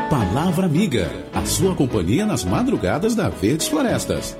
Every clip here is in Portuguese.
Palavra Amiga, a sua companhia nas madrugadas da Verdes Florestas.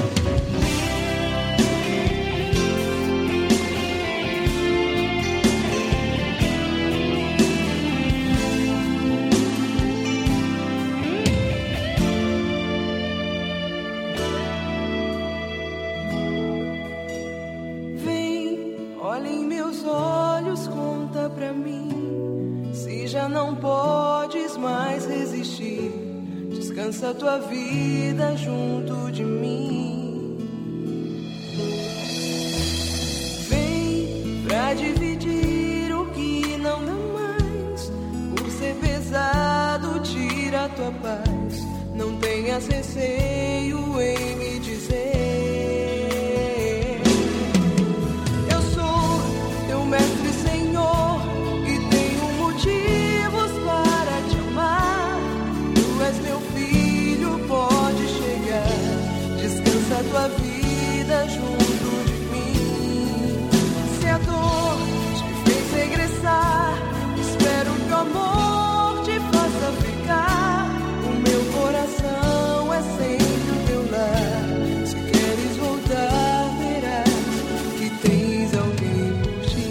Descansa tua vida junto de mim. Vem pra dividir o que não dá mais. Por ser pesado, tira a tua paz. Não tenhas receio em me dizer. Eu sou teu mestre, Senhor, e tenho motivos para te amar. Tu és meu filho, pode chegar. Descansa tua vida junto de mim. Se a dor te fez regressar, espero que o amor te faça ficar. O meu coração é sempre o teu lar. Se queres voltar, verás que tens alguém por ti.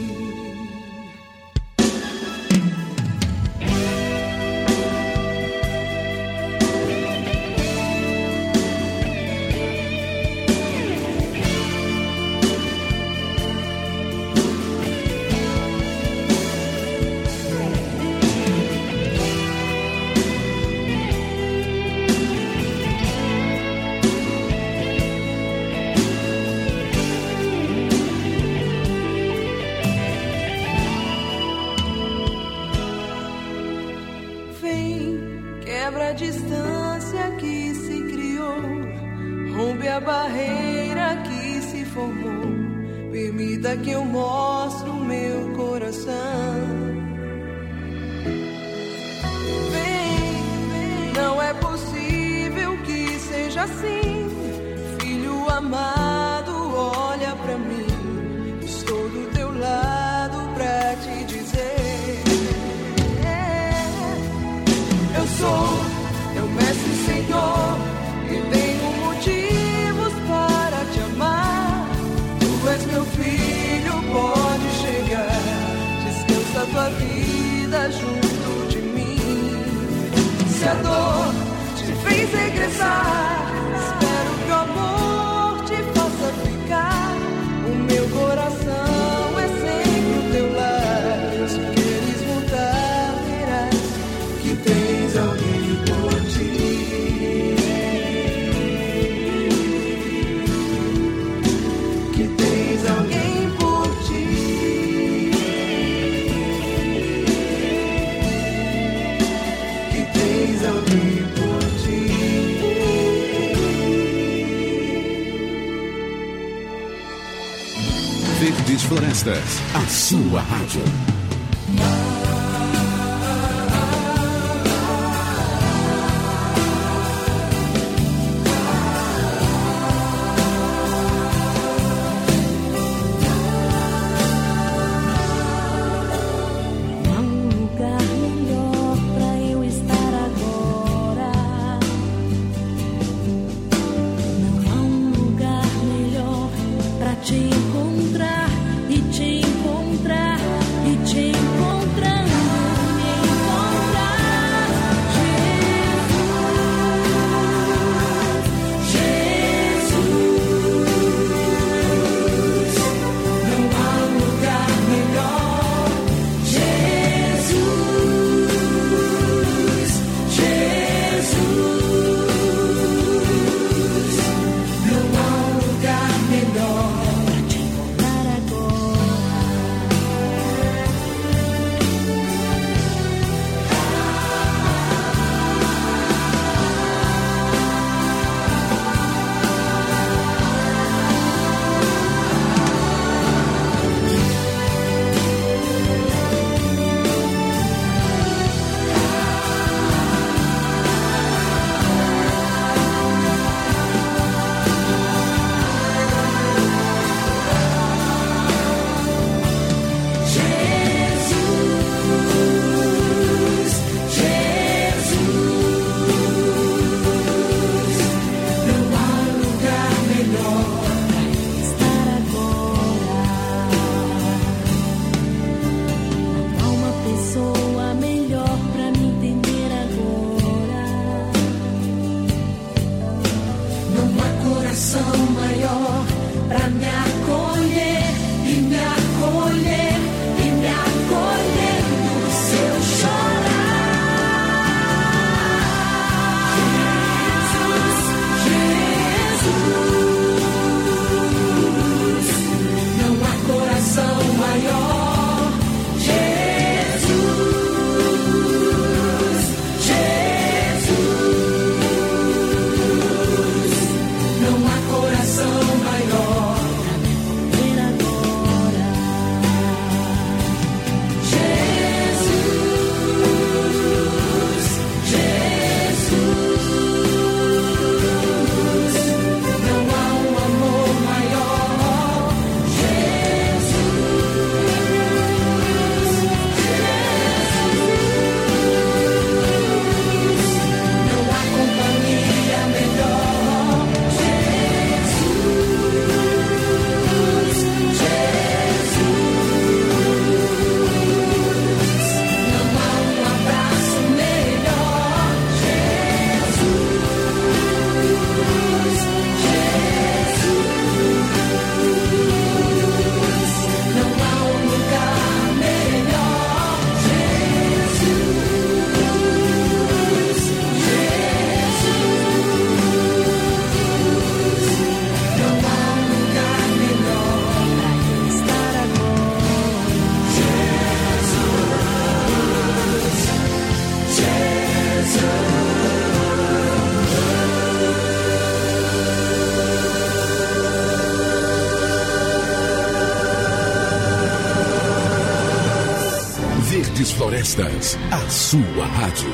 Quebra a distância que se criou, rompe a barreira que se formou. Permita que eu mostre o meu coração. Vem, não é possível que seja assim. Filho amado, olha pra mim. Estou do teu lado pra te dizer. Eu sou teu mestre, Senhor, e tenho motivos para te amar. Tu és meu filho, pode chegar. Descansa tua vida junto de mim. Se a dor te fez regressar, espero que o amor te faça ficar. O meu coração é sempre o teu lar. Se queres voltar, verás que tens alguém por ti. Que tens alguém por ti. Que tens alguém por ti. Verdes Florestas, a sua rádio. Te encontrar e te Florestas, a sua rádio.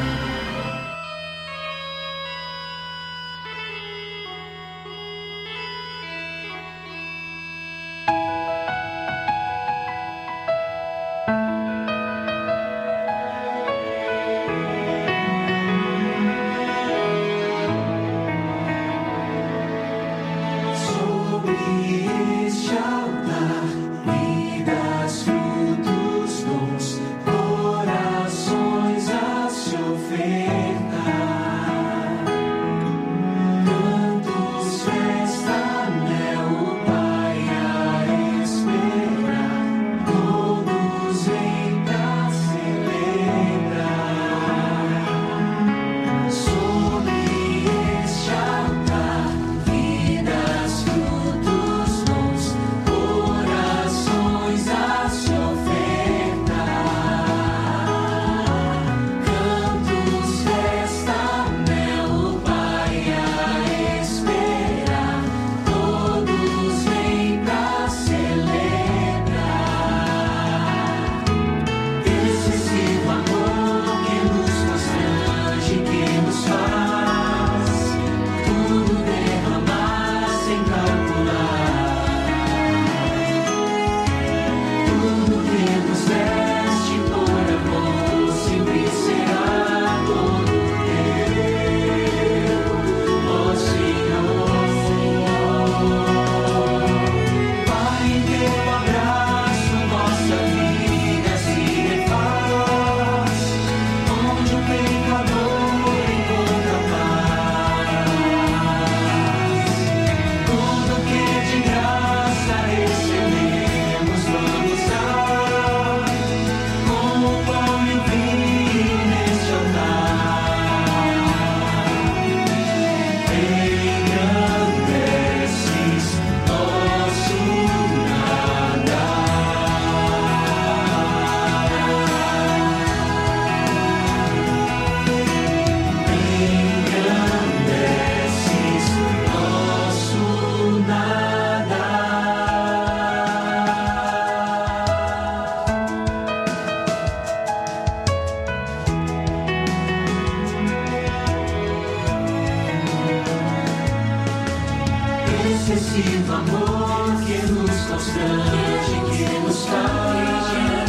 Excessivo amor que nos constrange, que nos faz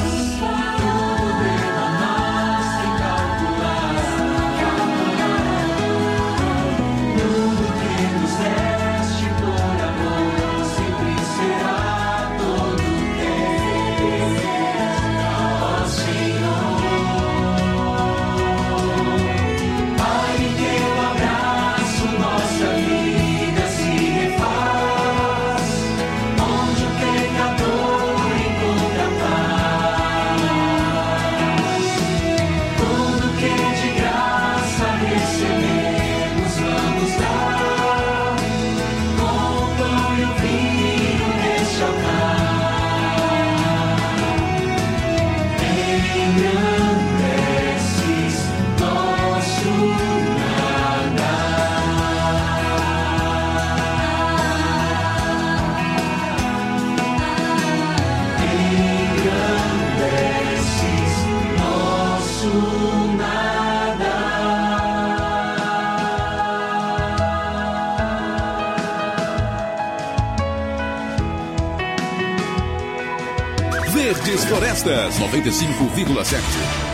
tudo derramar sem calcular. Tudo que nos deste por amor sempre será todo teu, ó Senhor. Pai, em teu abraço nossa vida se refaz, onde o pecador encontra paz. Tudo que de graça recebemos vamos dar, com o pão e o vinho neste altar. Engrandeces nosso nada. Engrandeces nosso nada. Verdes Florestas, 95,7.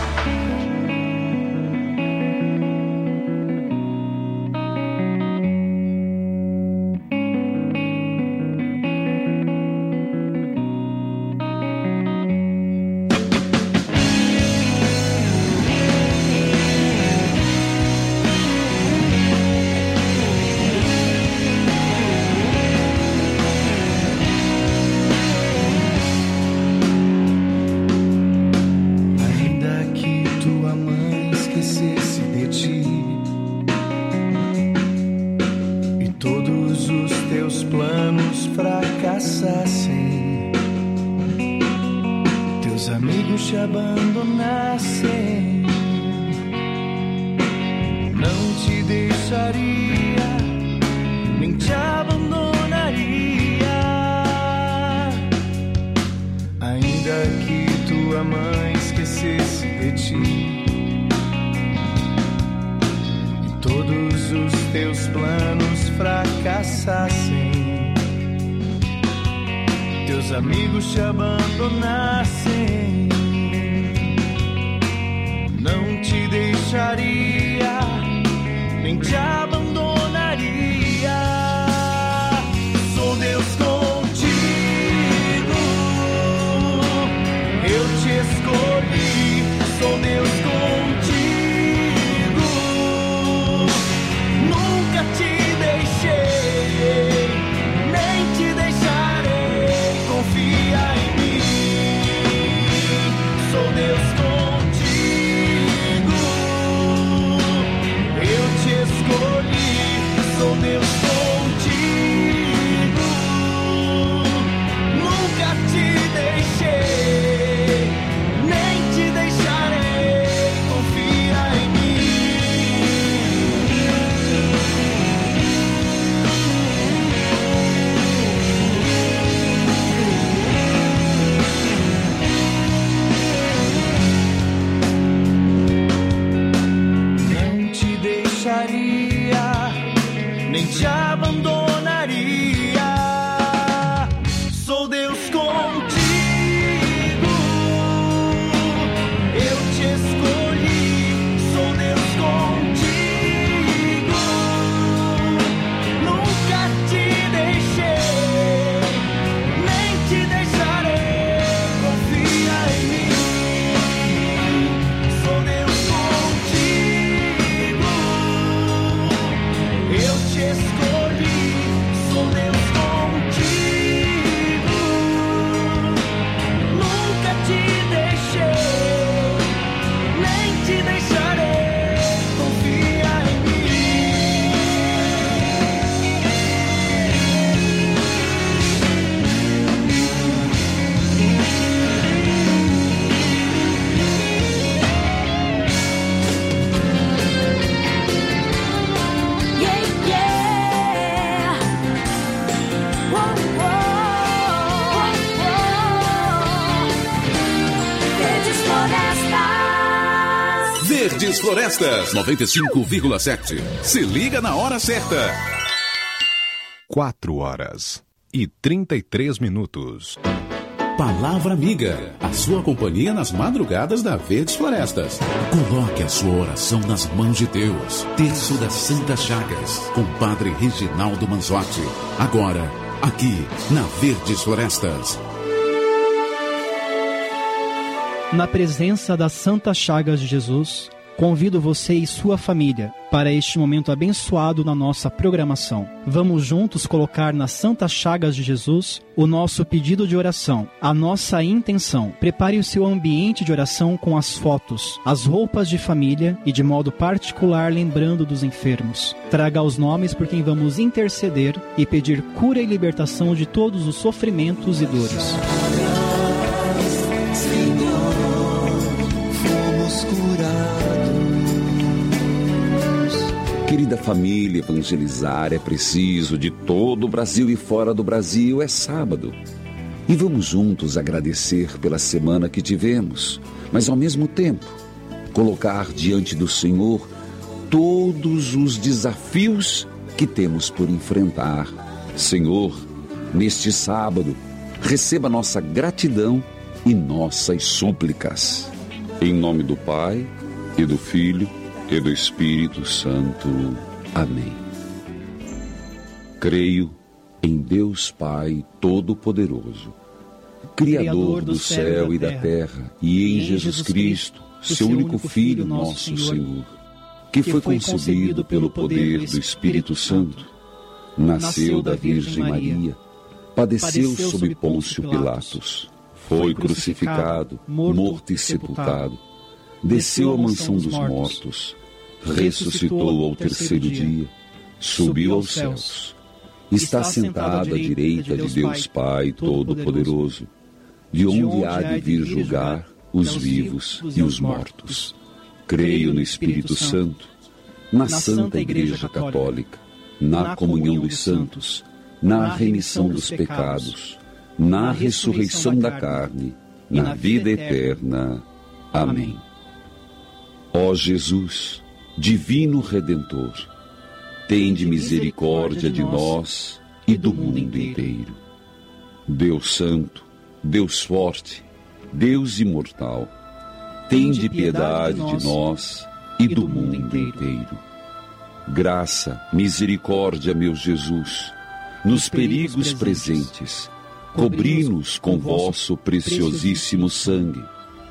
Ainda que tua mãe esquecesse de ti e todos os teus planos fracassassem, teus amigos te abandonassem, não te deixaria, nem te abandonaria. Ainda que tua mãe esquecesse de teus planos fracassassem, teus amigos te abandonassem, não te deixaria, nem te abandonaria. Sou Deus contigo, eu te escolhi. Sou Deus contigo, nunca te deixei, nem te deixarei. Confia em mim. Sou Deus contigo, eu te escolhi. Sou Deus contigo, nunca te deixei, nem te deixarei. Confia em mim. Não te deixaria, nem te abandonaria. Sou Deus contigo, eu te escolhi. Sou Deus contigo, nunca te deixei, nem te deixarei. Confia em mim. Sou Deus contigo, eu te escolhi. Sou Deus contigo, nunca te deixei, nem te deixarei. Confia em mim. Yeah, yeah. Whoa, whoa, Verdes Florestas. Verdes Florestas 95,7. Se liga na hora certa. 4h33. Palavra Amiga, a sua companhia nas madrugadas da Verdes Florestas. Coloque a sua oração nas mãos de Deus. Terço das Santas Chagas, com Padre Reginaldo Manzotti. Agora, aqui na Verdes Florestas. Na presença das Santas Chagas de Jesus, convido você e sua família para este momento abençoado na nossa programação. Vamos juntos colocar nas Santas Chagas de Jesus o nosso pedido de oração, a nossa intenção. Prepare o seu ambiente de oração com as fotos, as roupas de família e, de modo particular, lembrando dos enfermos. Traga os nomes por quem vamos interceder e pedir cura e libertação de todos os sofrimentos e dores. Querida família, evangelizar é preciso de todo o Brasil e fora do Brasil. É sábado. E vamos juntos agradecer pela semana que tivemos, mas ao mesmo tempo colocar diante do Senhor todos os desafios que temos por enfrentar. Senhor, neste sábado, receba nossa gratidão e nossas súplicas. Em nome do Pai, e do Filho, e do Espírito Santo. Amém. Creio em Deus Pai Todo-Poderoso, Criador do céu e da terra, e em Jesus Cristo, seu único Filho, nosso Senhor, que foi concebido pelo poder do Espírito Santo, nasceu da Virgem Maria, padeceu sob Pôncio Pilatos, foi crucificado, morto e sepultado, desceu à mansão dos mortos, ressuscitou ao terceiro dia, subiu aos céus, está sentado à direita de Deus Pai Todo-Poderoso, de onde há de vir julgar os vivos e os mortos. Creio no Espírito Santo, na Santa Igreja Católica, na comunhão dos santos, na remissão dos pecados, na ressurreição da carne, na vida eterna. Amém. Ó Jesus, Divino Redentor, tende misericórdia de nós e do mundo inteiro. Deus Santo, Deus Forte, Deus Imortal, tende piedade de nós e do mundo inteiro. Graça, misericórdia, meu Jesus, nos perigos presentes, cobri-nos com vosso preciosíssimo sangue.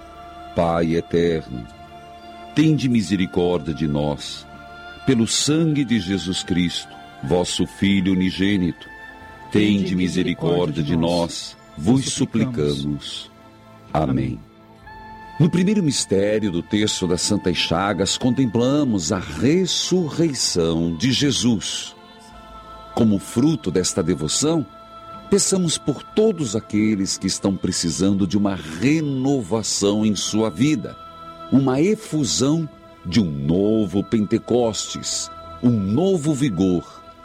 Pai eterno, tende misericórdia de nós, pelo sangue de Jesus Cristo, vosso Filho unigênito. Tende misericórdia de nós, vos suplicamos. Amém. No primeiro mistério do terço das Santas Chagas, contemplamos a ressurreição de Jesus. Como fruto desta devoção, peçamos por todos aqueles que estão precisando de uma renovação em sua vida, uma efusão de um novo Pentecostes, um novo vigor,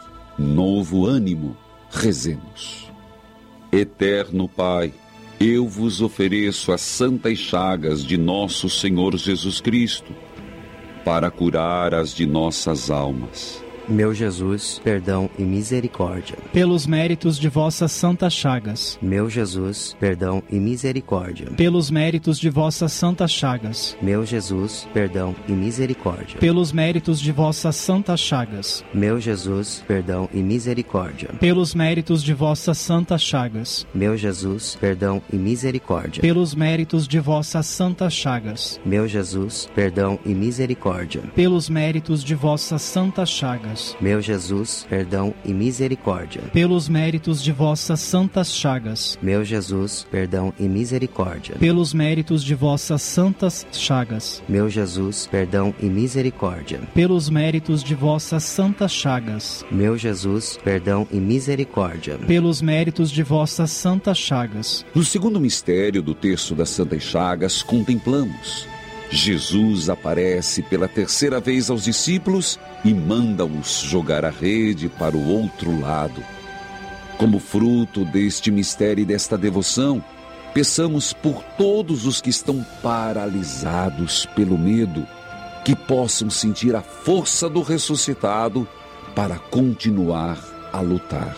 novo ânimo. Rezemos. Eterno Pai, eu vos ofereço as santas chagas de nosso Senhor Jesus Cristo, para curar as de nossas almas. Meu Jesus, perdão e misericórdia. Pelos méritos de vossas santas chagas. Meu Jesus, perdão e misericórdia. Pelos méritos de vossas santas chagas. Meu Jesus, perdão e misericórdia. Pelos méritos de vossas santas chagas. Meu Jesus, perdão e misericórdia. Pelos méritos de vossas santas chagas. Meu Jesus, perdão e misericórdia. Pelos méritos de vossas santas chagas. Meu Jesus, perdão e misericórdia. Pelos méritos de vossas santas chagas. Meu Jesus, perdão e misericórdia. Pelos méritos de vossas santas chagas. Meu Jesus, perdão e misericórdia. Pelos méritos de vossas santas chagas. Meu Jesus, perdão e misericórdia. Pelos méritos de vossas santas chagas. Meu Jesus, perdão e misericórdia. Pelos méritos de vossas santas chagas. No segundo mistério do terço das Santas Chagas, contemplamos: Jesus aparece pela terceira vez aos discípulos e manda-os jogar a rede para o outro lado. Como fruto deste mistério e desta devoção, peçamos por todos os que estão paralisados pelo medo, que possam sentir a força do ressuscitado para continuar a lutar.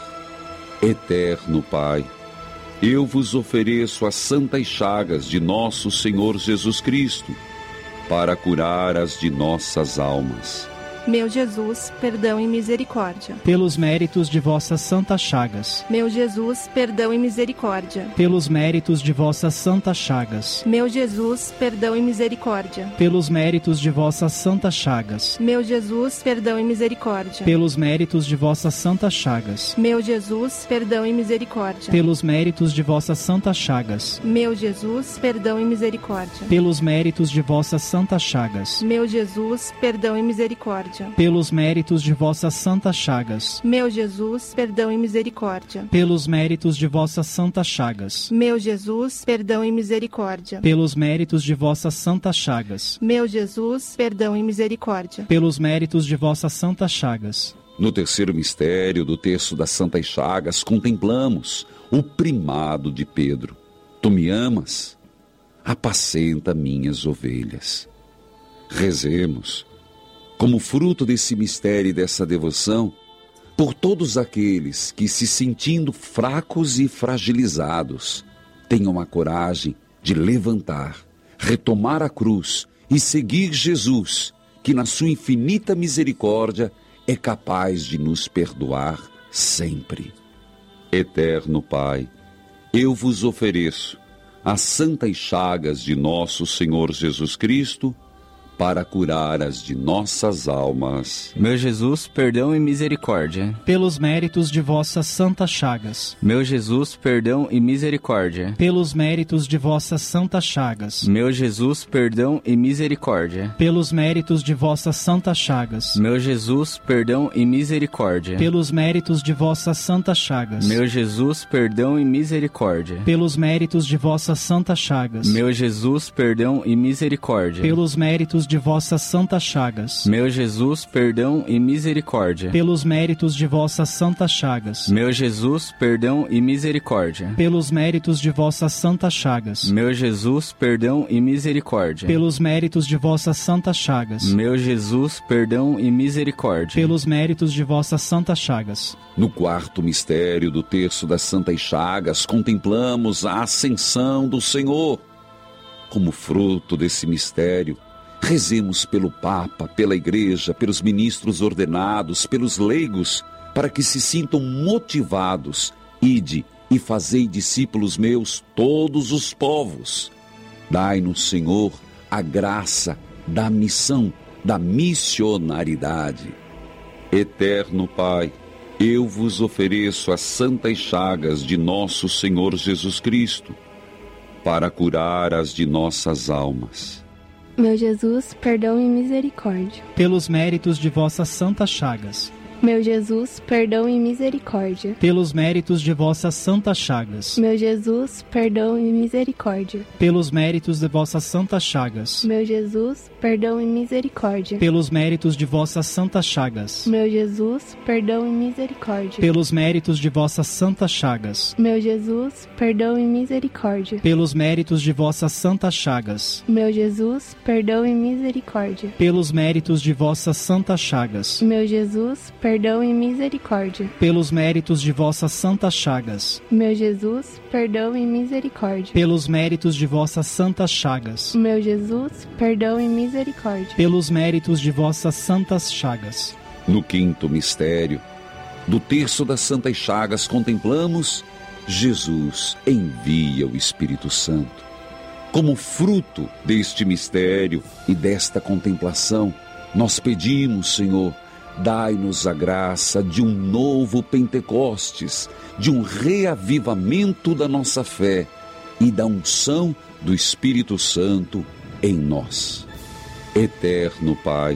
Eterno Pai, eu vos ofereço as santas chagas de nosso Senhor Jesus Cristo, para curar as de nossas almas. Meu Jesus, perdão e misericórdia. Pelos méritos de vossas santas chagas. Meu Jesus, perdão e misericórdia. Pelos méritos de vossas santas chagas. Meu Jesus, perdão e misericórdia. Pelos méritos de vossas santas chagas. Meu Jesus, perdão e misericórdia. Pelos méritos de vossas santas chagas. Meu Jesus, perdão e misericórdia. Pelos méritos de vossas santas chagas. Meu Jesus, perdão e misericórdia. Pelos méritos de vossas santas chagas. Meu Jesus, perdão e misericórdia. Pelos méritos de vossas santas chagas. Meu Jesus, perdão e misericórdia. Pelos méritos de vossas santas chagas. Meu Jesus, perdão e misericórdia. Pelos méritos de vossas santas chagas. Meu Jesus, perdão e misericórdia. Pelos méritos de vossas santas chagas. No terceiro mistério do terço das Santas Chagas, contemplamos o primado de Pedro. Tu me amas? Apacenta minhas ovelhas. Rezemos, como fruto desse mistério e dessa devoção, por todos aqueles que, se sentindo fracos e fragilizados, tenham a coragem de levantar, retomar a cruz e seguir Jesus, que na sua infinita misericórdia é capaz de nos perdoar sempre. Eterno Pai, eu vos ofereço as santas chagas de nosso Senhor Jesus Cristo, para curar as de nossas almas. Meu Jesus, perdão e misericórdia. Pelos méritos de vossas santas chagas. Meu Jesus, perdão e misericórdia. Pelos méritos de vossas santas chagas. Meu Jesus, perdão e misericórdia. Pelos méritos de vossas santas chagas. Meu Jesus, perdão e misericórdia. Pelos méritos de vossas santas chagas. Meu Jesus, perdão e misericórdia. Pelos méritos de vossas santas chagas. Meu Jesus, perdão e misericórdia. Pelos méritos de vossas santas chagas. Meu Jesus, perdão e misericórdia. Pelos méritos de vossas santas chagas. Meu Jesus, perdão e misericórdia. Pelos méritos de vossas santas chagas. Meu Jesus, perdão e misericórdia. Pelos méritos de vossas santas chagas. Meu Jesus, perdão e misericórdia. Pelos méritos de vossas santas chagas. No quarto mistério do terço das Santas Chagas, contemplamos a ascensão do Senhor. Como fruto desse mistério, rezemos pelo Papa, pela Igreja, pelos ministros ordenados, pelos leigos, para que se sintam motivados. Ide e fazei discípulos meus todos os povos. Dai-nos, Senhor, a graça da missão, da missionaridade. Eterno Pai, eu vos ofereço as santas chagas de nosso Senhor Jesus Cristo, para curar as de nossas almas. Meu Jesus, perdão e misericórdia. Pelos méritos de vossas santas chagas. Meu Jesus, perdão e misericórdia. Pelos méritos de vossas santas chagas. Meu Jesus, perdão e misericórdia. Pelos méritos de vossas santas chagas. Meu Jesus, perdão e misericórdia. Pelos méritos de vossas santas chagas. Meu Jesus, perdão e misericórdia. Pelos méritos de vossas santas chagas. Meu Jesus, perdão e misericórdia. Pelos méritos de vossas santas chagas. Meu Jesus, perdão e misericórdia. Pelos méritos de vossas santas chagas. Meu Jesus, perdão e misericórdia. Pelos méritos de vossas santas chagas. Meu Jesus, perdão e misericórdia. Pelos méritos de vossas santas chagas. Meu Jesus, perdão e misericórdia. Pelos méritos de vossas santas chagas. No quinto mistério do terço das Santas Chagas, contemplamos Jesus envia o Espírito Santo. Como fruto deste mistério e desta contemplação, nós pedimos, Senhor, dai-nos a graça de um novo Pentecostes, de um reavivamento da nossa fé e da unção do Espírito Santo em nós. Eterno Pai,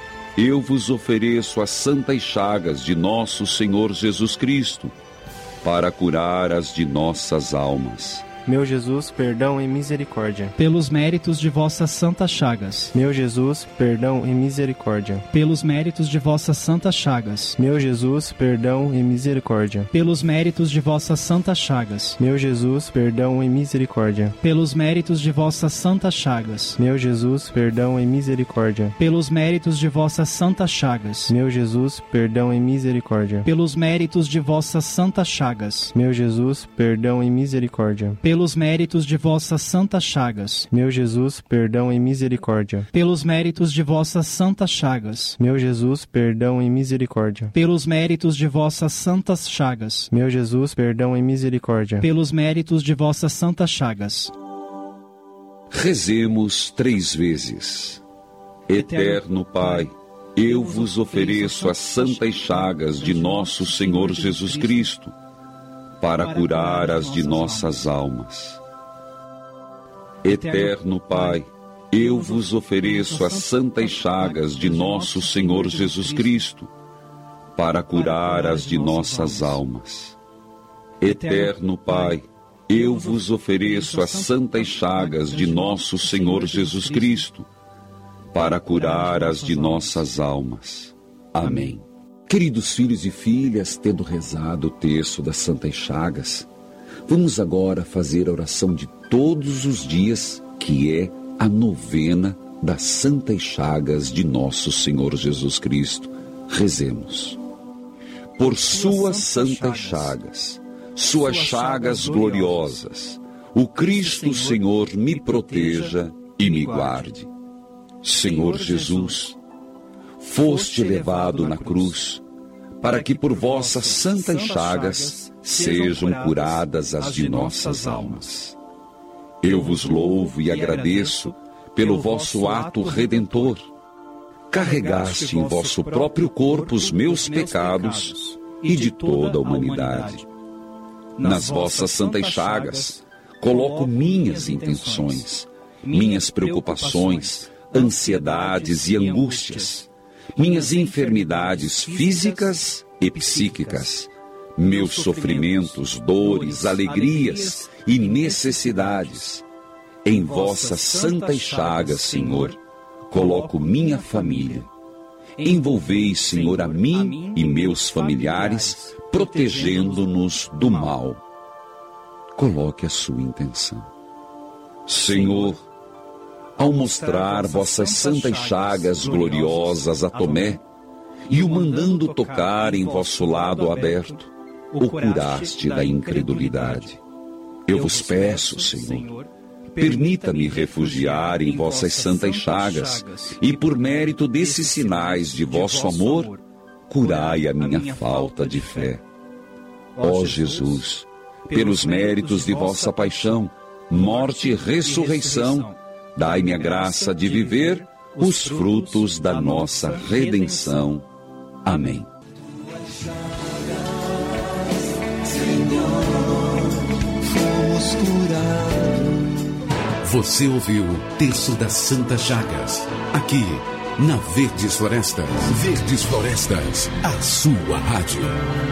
eu vos ofereço as santas chagas de nosso Senhor Jesus Cristo, para curar as de nossas almas. Meu Jesus, perdão e misericórdia. Pelos méritos de vossas santas chagas. Meu Jesus, perdão e misericórdia. Pelos méritos de vossas santas chagas. Meu Jesus, perdão e misericórdia. Pelos méritos de vossas santas chagas. Meu Jesus, perdão e misericórdia. Pelos méritos de vossas santas chagas. Meu Jesus, perdão e misericórdia. Pelos méritos de vossas santas chagas. Meu Jesus, perdão e misericórdia. Pelos méritos de vossas santas chagas. Meu Jesus, perdão e misericórdia. Pelos méritos de vossas santas chagas. Meu Jesus, perdão e misericórdia. Pelos méritos de vossas santas chagas. Meu Jesus, perdão e misericórdia. Pelos méritos de vossas santas chagas. Meu Jesus, perdão e misericórdia. Pelos méritos de vossas santas chagas. Rezemos 3 vezes. Eterno Pai, eu vos ofereço as santas chagas de nosso Senhor Jesus Cristo, para curar as de nossas almas. Eterno Pai, eu vos ofereço as santas chagas de nosso Senhor Jesus Cristo, para curar as de nossas almas. Eterno Pai, eu vos ofereço as santas chagas de nosso Senhor Jesus Cristo, para curar as de nossas almas. Amém. Queridos filhos e filhas, tendo rezado o terço das Santas Chagas, vamos agora fazer a oração de todos os dias, que é a novena das Santas Chagas de nosso Senhor Jesus Cristo. Rezemos. Por suas santas chagas, suas chagas gloriosas, o Cristo Senhor me proteja e me guarde. Senhor Jesus, foste levado na cruz, para que por vossas santas chagas sejam curadas as de nossas almas. Eu vos louvo e agradeço pelo vosso ato redentor. Carregaste em vosso próprio corpo os meus pecados e de toda a humanidade. Nas vossas santas chagas coloco minhas intenções, minhas preocupações, ansiedades e angústias, minhas enfermidades físicas e psíquicas, meus sofrimentos, dores, alegrias e necessidades. Em vossas santas chagas, Senhor, coloco minha família. Envolvei, Senhor, a mim e meus familiares, protegendo-nos do mal. Coloque a sua intenção. Senhor, ao mostrar vossas santas chagas gloriosas a Tomé, e o mandando tocar em vosso lado aberto, o curaste da incredulidade. Eu vos peço, Senhor, permita-me refugiar em vossas santas chagas, e por mérito desses sinais de vosso amor, curai a minha falta de fé. Ó Jesus, pelos méritos de vossa paixão, morte e ressurreição, dai-me a graça de viver os frutos da nossa redenção. Amém. Você ouviu o Terço das Santas Chagas, aqui na Verdes Florestas. Verdes Florestas, a sua rádio.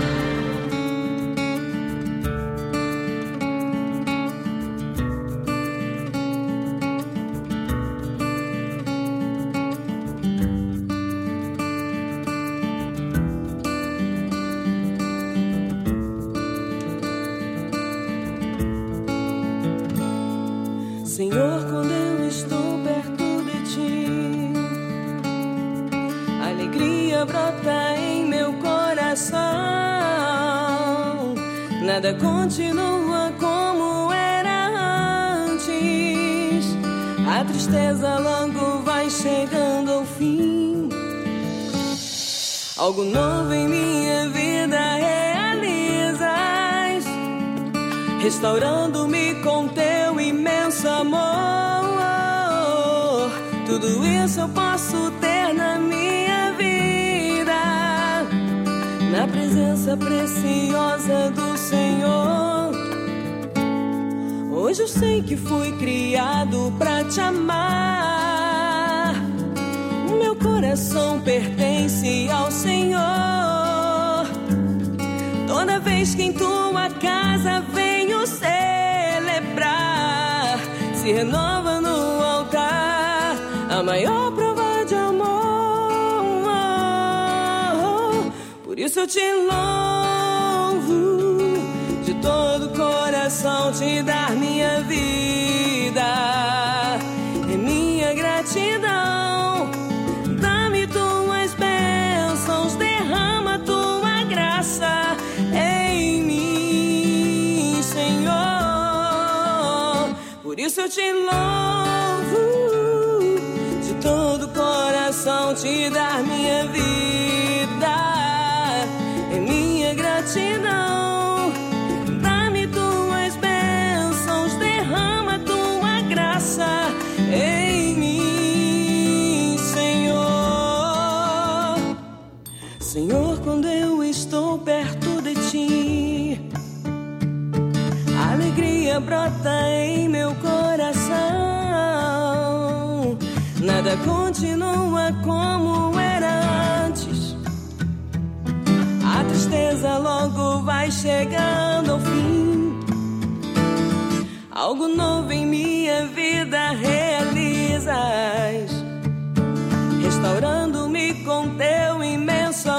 Senhor, quando eu estou perto de ti, alegria brota em meu coração. Nada continua como era antes, a tristeza logo vai chegando ao fim. Algo novo em minha vida realizas, restaurando-me com teu imenso amor. Tudo isso eu posso ter na minha vida, na presença preciosa do Senhor. Hoje eu sei que fui criado pra te amar. O meu coração pertence ao Senhor. Toda vez que em tua casa venho celebrar, se renova no altar a maior prova de amor. Por isso eu te louvo, de todo coração te dar minha vida. É minha gratidão, dá-me tuas bênçãos, derrama tua graça em mim, Senhor. Por isso eu te louvo, de todo coração te dar minha vida. É minha gratidão, dá-me tuas bênçãos, derrama tua graça em mim, Senhor. Senhor, quando eu estou perto de ti, a alegria brota em meu coração. Nada continua como era antes, a tristeza logo vai chegando ao fim. Algo novo em minha vida realizas, restaurando-me com teu imenso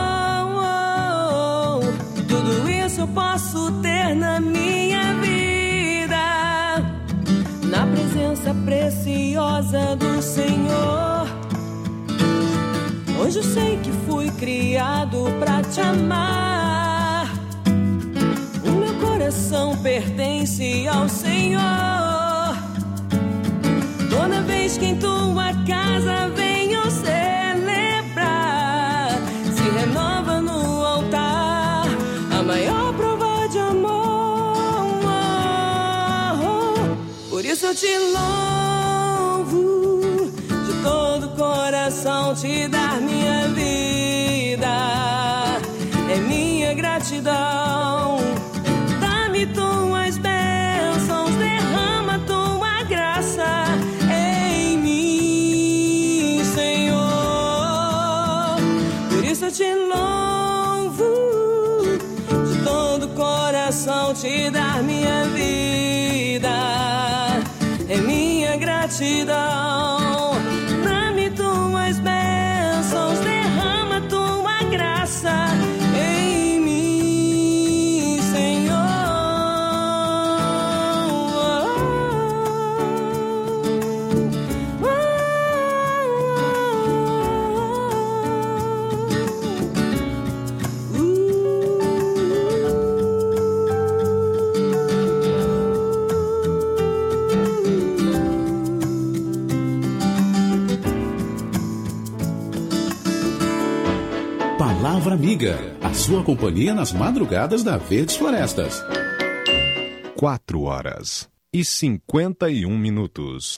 amor. Tudo isso eu posso ter na minha vida, na presença preciosa do Senhor. Hoje eu sei que fui criado pra te amar. O meu coração pertence ao Senhor. Toda vez que em tua casa venho celebrar, se renova no altar a maior prova de amor. Por isso eu te louvo, de todo coração te dar minha vida. É minha gratidão, dá-me tuas bênçãos, derrama tua graça em mim, Senhor. Por isso eu te louvo, de todo coração te dar minha vida. É minha gratidão, dá-me Palavra Amiga, a sua companhia nas madrugadas da Verdes Florestas. 4h51.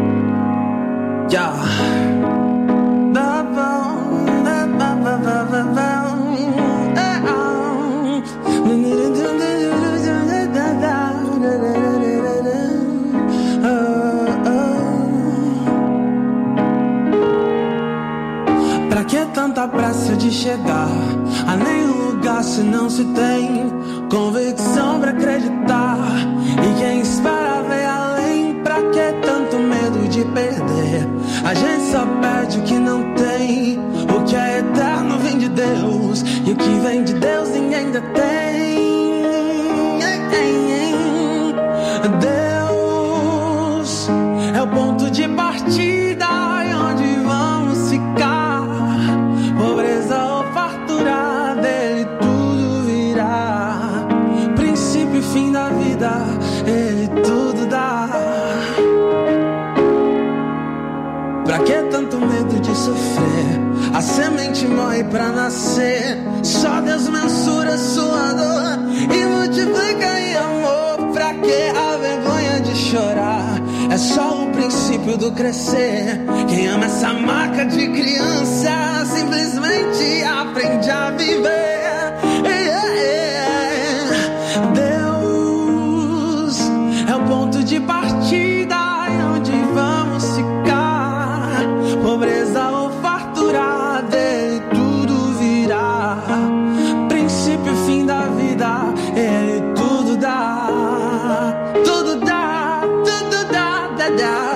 Pra que tanta pressa de chegar a nenhum lugar se não se tem convicção pra acreditar? E quem espera ver além, pra que tanto medo de perder? A gente só perde o que não tem. O que é eterno vem de Deus, e o que vem de Deus ninguém detém. Deus é o ponto de partida e onde vamos ficar. Pobreza ou fartura, dele tudo virá. Princípio e fim da vida, ele tudo dá. Pra que tanto medo de sofrer? A semente morre pra nascer. Só Deus mensura sua dor e multiplica em amor. Pra que a vergonha de chorar? É só o princípio do crescer. Quem ama essa marca de criança simplesmente aprende a viver. Deus é o ponto de partida e onde vamos ficar. Pobreza ou fartura, dele tudo virá. Princípio e fim da vida, ele tudo dá. Tudo dá, tudo dá, dá, dá.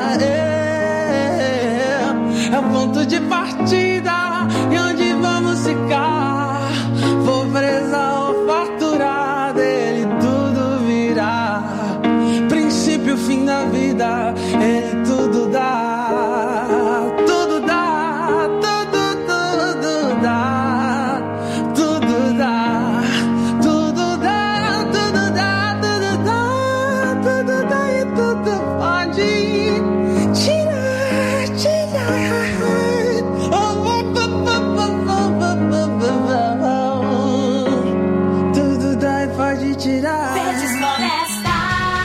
É o ponto de partida e onde vamos ficar. Pobreza ou fartura, dele tudo virá. Princípio e fim da vida, ele tudo dá. Tudo dá, tudo, tudo dá. Tudo dá, tudo dá, tudo dá, tudo dá. Tudo dá e tudo pode tirar, tirar. Tudo dá e pode tirar. Verdes Florestas.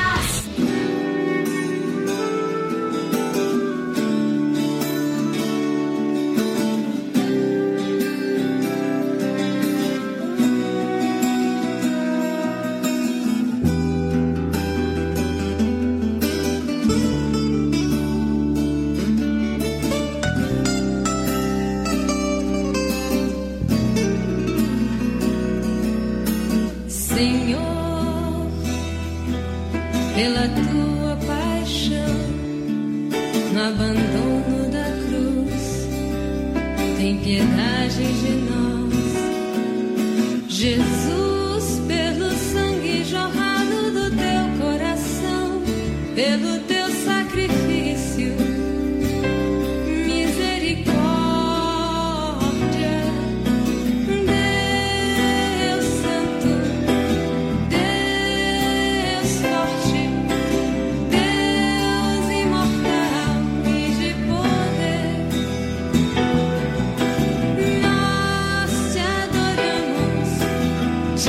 Senhor, pela tua paixão, no abandono da cruz, tem piedade de nós. Jesus, pelo sangue jorrado do teu coração, pelo teu sacrifício, misericórdia. Deus Santo, Deus forte, Deus imortal e de poder, nós te adoramos, te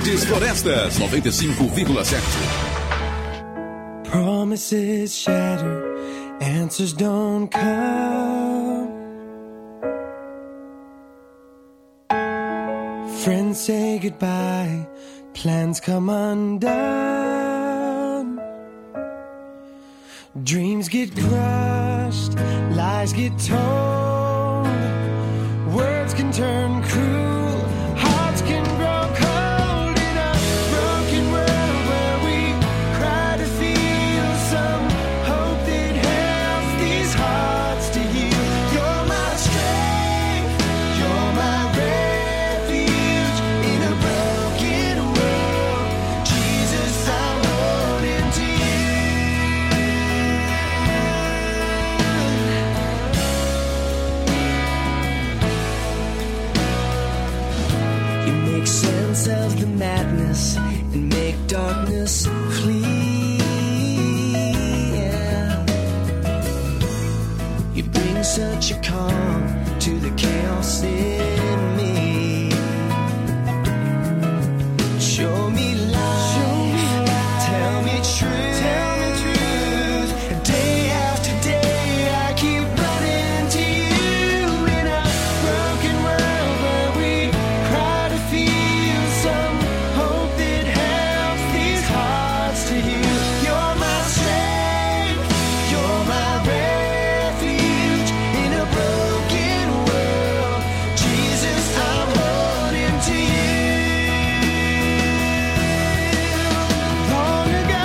Verdes Florestas 95,7. Promises shatter, answers don't come. Friends say goodbye, plans come undone. Dreams get crushed, lies get told. Words can turn cruel, hearts can grow cold in a broken world where we cry to feel some hope that helps these hearts to heal. You're my strength, you're my refuge in a broken world. Jesus, I'm holding to you. Make sense of the madness and make darkness flee. Yeah. You bring such a calm to the chaos in me. Show me light, tell me truth. Day after day I keep running to you in a broken world where we cry to feel some hope that helps these hearts to heal. You're my strength, you're my refuge in a broken world. Jesus, I'm holding to you. Long ago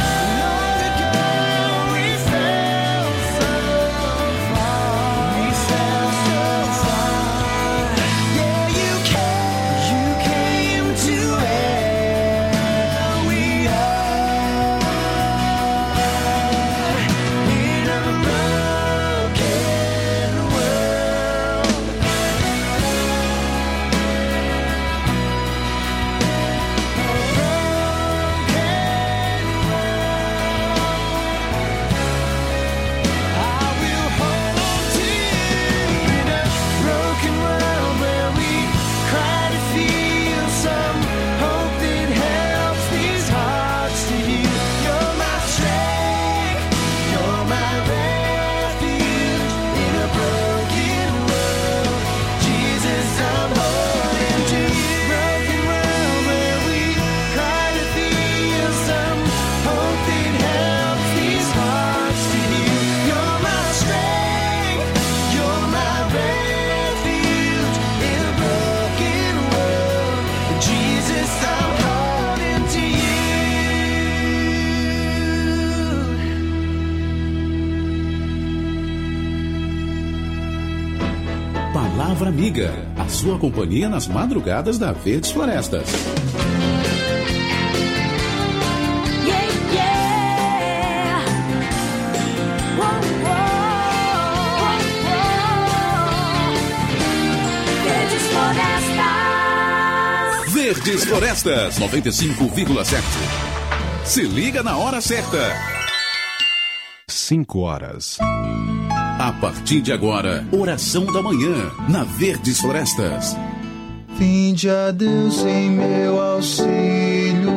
we fell so far. We fell so far. Yeah, you came to where we are in a broken world. I will hold to you in a broken world where we cry to feel some hope that helps these hearts to heal. You're my strength, you're my refuge in a broken world. Jesus, I'm holding to you. Broken world where we cry to feel some hope that helps these hearts to heal. You're my strength, you're my refuge in a broken world. Jesus, I'm holding to you. Palavra Amiga, a sua companhia nas madrugadas da Verdes Florestas. Yeah, yeah. Whoa, whoa, whoa. Verdes Florestas. Verdes Florestas 95,7. Se liga na hora certa. 5 horas. A partir de agora, oração da manhã na Verdes Florestas. Vinde a Deus em meu auxílio.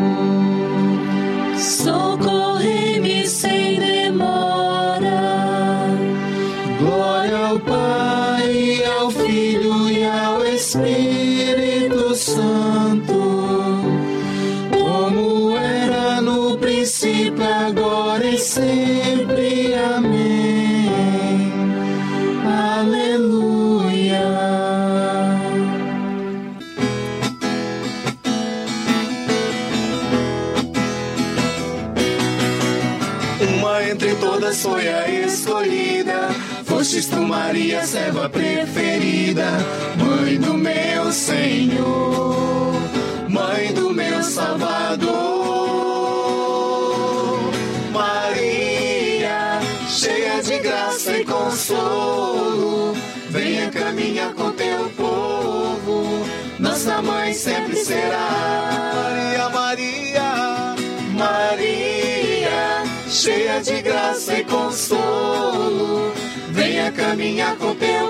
Socorre-me sem demora. Glória ao Pai, e ao Filho e ao Espírito Santo, como era no princípio, agora e sempre. Amém. Aleluia. Uma entre todas foi a escolhida. Fostes tu, Maria, serva preferida, mãe do meu Senhor, mãe do meu Salvador. Maria, cheia de graça e consolo, venha caminhar com teu povo, nossa mãe sempre será. Maria, Maria, Maria, cheia de graça e consolo, venha caminhar com teu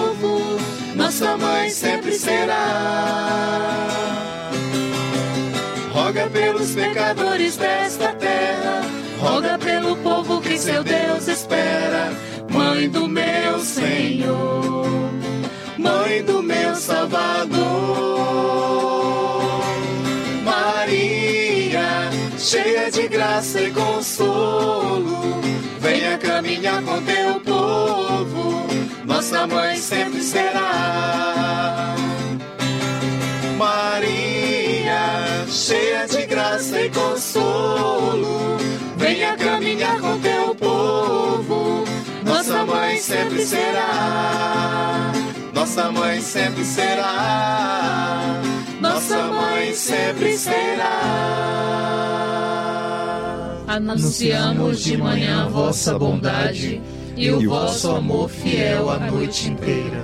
povo, nossa mãe sempre será. pelos pecadores desta terra, roga pelo povo que seu Deus espera. Mãe do meu Senhor, Mãe do meu Salvador, Maria, cheia de graça e consolo, venha caminhar com teu povo, nossa mãe sempre será. Maria, cheia de graça e consolo, venha caminhar com teu povo, nossa mãe sempre será. Nossa mãe sempre será. Nossa mãe sempre será. Anunciamos de manhã a vossa bondade e o vosso amor fiel a noite inteira.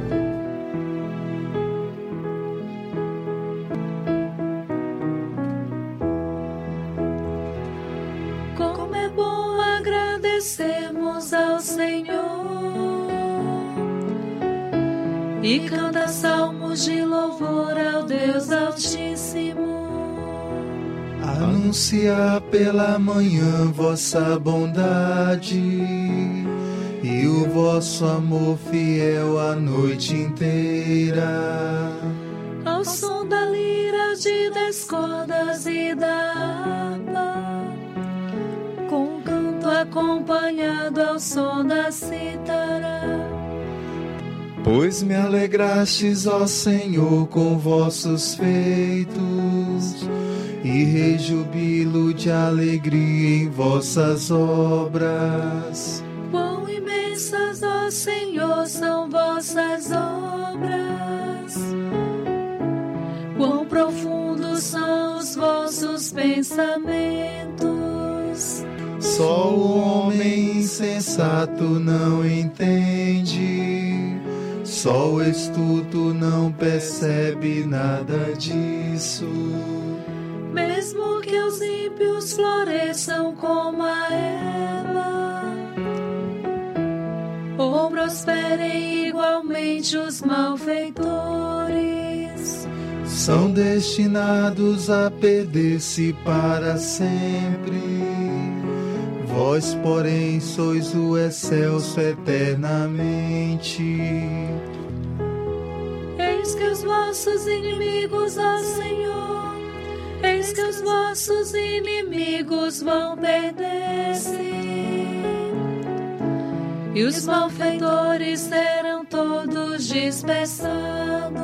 Como é bom agradecermos ao Senhor e cantar salmos de louvor ao Deus Altíssimo. Anunciar pela manhã vossa bondade e o vosso amor fiel a noite inteira. Ao som da lira, de 10 cordas e da harpa, com um canto acompanhado ao som da cítara. Pois me alegrastes, ó Senhor, com vossos feitos, e rejubilo de alegria em vossas obras. Quão imensas, ó Senhor, são vossas obras, quão profundos são os vossos pensamentos. Só o homem insensato não entende, só o estulto não percebe nada disso. Mesmo que os ímpios floresçam como a erva, ou prosperem igualmente os malfeitores, são destinados a perder-se para sempre. Vós, porém, sois o excelso eternamente. Eis que os vossos inimigos, ó Senhor, eis que os vossos inimigos vão perder-se, e os malfeitores serão todos dispersados.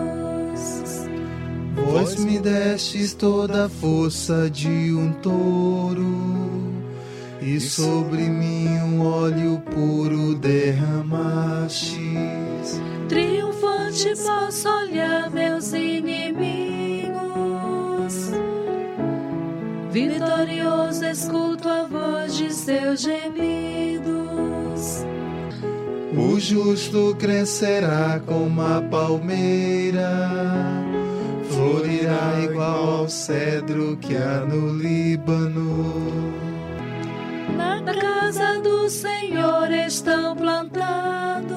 Vós me destes toda a força de um touro, e sobre mim um óleo puro derramastes. Triunfante posso olhar meus inimigos, vitorioso escuto a voz de seus gemidos. O justo crescerá como a palmeira, florirá igual ao cedro que há no Líbano. Na casa do Senhor estão plantados,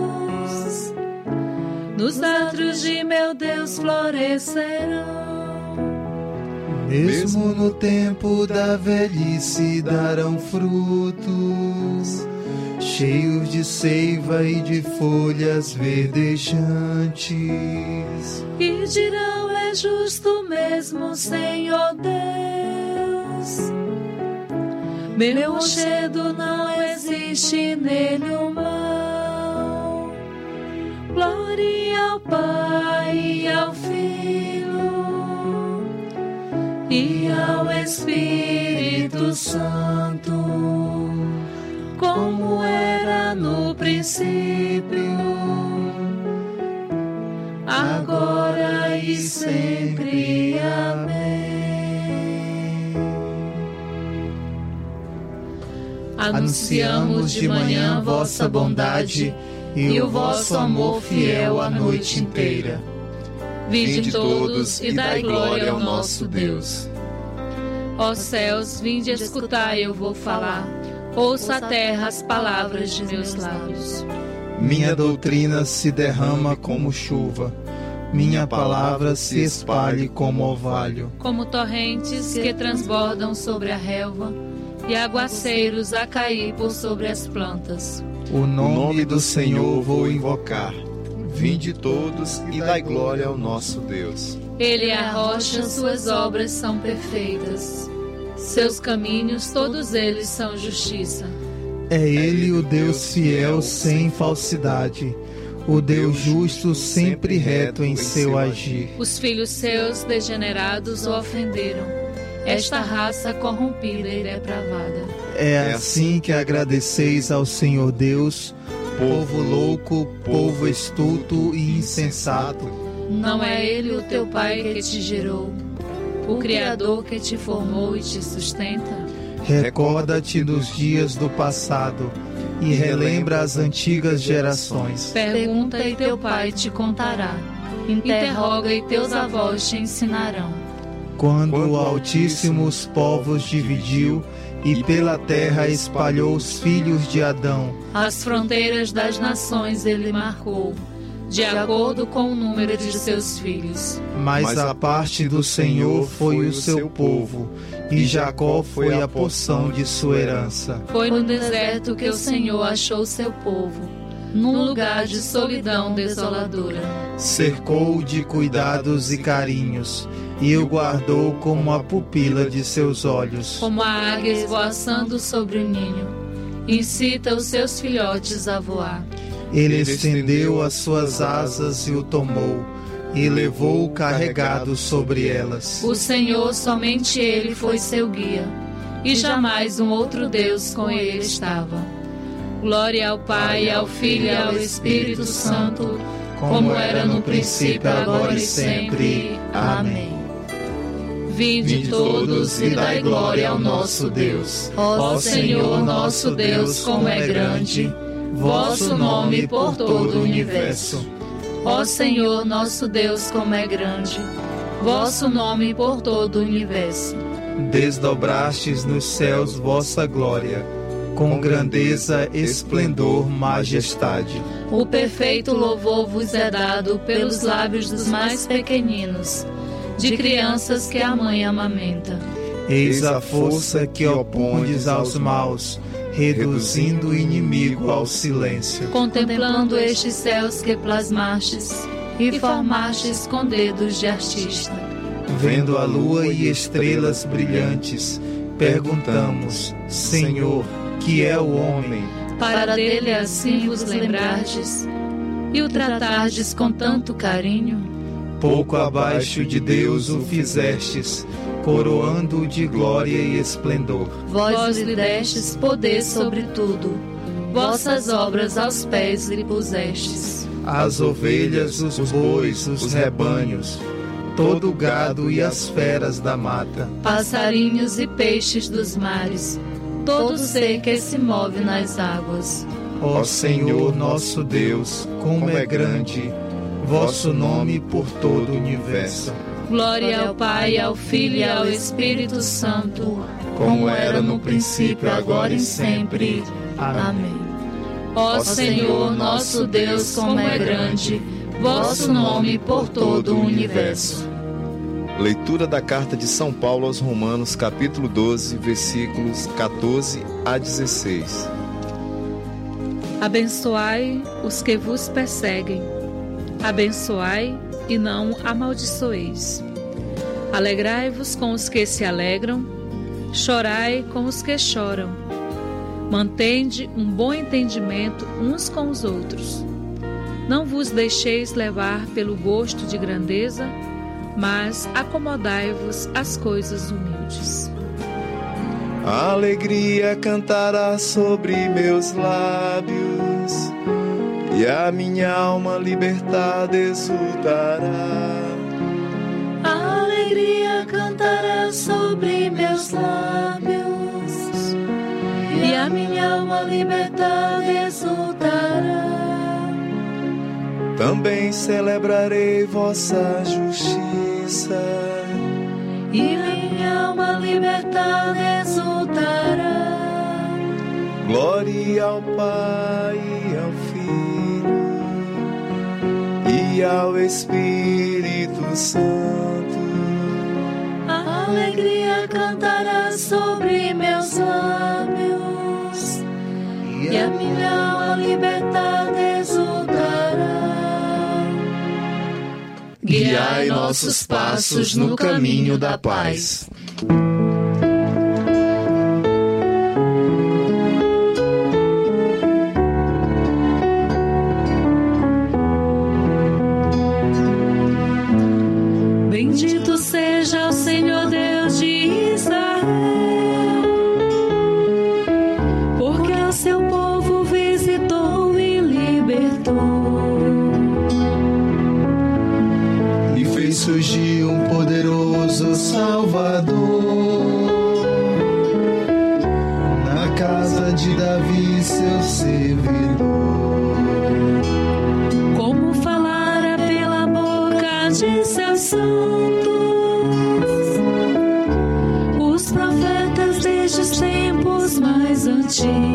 nos atos de meu Deus florescerão. Mesmo no tempo da velhice darão frutos, cheios de seiva e de folhas verdejantes. E dirão: é justo mesmo, Senhor Deus. Meu rochedo não existe nele o mal. Glória ao Pai e ao Filho e ao Espírito Santo, como era no princípio, agora e sempre. Amém. Anunciamos de manhã a vossa bondade e o vosso amor fiel a noite inteira. Vinde todos e dai glória ao nosso Deus. Ó céus, vinde escutar, eu vou falar. Ouça a terra as palavras de meus lábios. Minha doutrina se derrama como chuva, minha palavra se espalhe como orvalho. Como torrentes que transbordam sobre a relva e aguaceiros a cair por sobre as plantas. O nome do Senhor vou invocar. Vinde todos e dai glória ao nosso Deus. Ele é a rocha, suas obras são perfeitas. Seus caminhos, todos eles são justiça. É Ele o Deus fiel sem falsidade, o Deus justo sempre reto em seu agir. Os filhos seus degenerados o ofenderam, esta raça corrompida e depravada. É assim que agradeceis ao Senhor Deus, povo louco, povo estulto e insensato. Não é Ele o teu Pai que te gerou, o Criador que te formou e te sustenta? Recorda-te dos dias do passado e relembra as antigas gerações. Pergunta e teu pai te contará, interroga e teus avós te ensinarão. Quando o Altíssimo os povos dividiu e pela terra espalhou os filhos de Adão, as fronteiras das nações ele marcou, de acordo com o número de seus filhos. Mas a parte do Senhor foi o seu povo, e Jacó foi a porção de sua herança. Foi no deserto que o Senhor achou seu povo, num lugar de solidão desoladora. Cercou-o de cuidados e carinhos, e o guardou como a pupila de seus olhos. Como a águia esvoaçando sobre o ninho, incita os seus filhotes a voar. Ele estendeu as suas asas e o tomou, e levou-o carregado sobre elas. O Senhor, somente Ele foi seu guia, e jamais um outro Deus com Ele estava. Glória ao Pai, ao Filho e ao Espírito Santo, como era no princípio, agora e sempre. Amém. Vinde todos e dai glória ao nosso Deus. Ó Senhor, nosso Deus, como é grande vosso nome por todo o universo. Ó Senhor, nosso Deus, como é grande vosso nome por todo o universo. Desdobrastes nos céus vossa glória, com grandeza, esplendor, majestade. O perfeito louvor vos é dado pelos lábios dos mais pequeninos, de crianças que a mãe amamenta. Eis a força que opondes aos maus, reduzindo o inimigo ao silêncio. Contemplando estes céus que plasmastes e formastes com dedos de artista. Vendo a lua e estrelas brilhantes, perguntamos, Senhor, que é o homem? Para dele assim vos lembrardes e o tratardes com tanto carinho. Pouco abaixo de Deus o fizestes, coroando-o de glória e esplendor. Vós lhe destes poder sobre tudo, vossas obras aos pés lhe pusestes. As ovelhas, os bois, os rebanhos, todo o gado e as feras da mata, passarinhos e peixes dos mares, todo ser que se move nas águas. Ó Senhor nosso Deus, como é grande vosso nome por todo o universo. Glória ao Pai, ao Filho e ao Espírito Santo, como era no princípio, agora e sempre. Amém. Ó Senhor, nosso Deus, como é grande vosso nome por todo o universo. Leitura da carta de São Paulo aos Romanos, capítulo 12, versículos 14 a 16. Abençoai os que vos perseguem, abençoai e não amaldiçoeis. Alegrai-vos com os que se alegram, chorai com os que choram. Mantende um bom entendimento uns com os outros. Não vos deixeis levar pelo gosto de grandeza, mas acomodai-vos às coisas humildes. A alegria cantará sobre meus lábios, e a minha alma libertada exultará. A alegria cantará sobre meus lábios, e a minha alma libertada exultará. Também celebrarei vossa justiça, e minha alma libertada exultará. Glória ao Pai e ao Filho e ao Espírito Santo. A alegria cantará sobre meus lábios, e a minha alma libertada exultará. Guiai nossos passos no caminho da paz. Bendito seja o Senhor Deus de Israel, porque ao seu povo visitou e libertou. E fez surgir um poderoso Salvador na casa de Davi, seu servidor. Como falara pela boca de seus santos, os profetas desde os tempos mais antigos.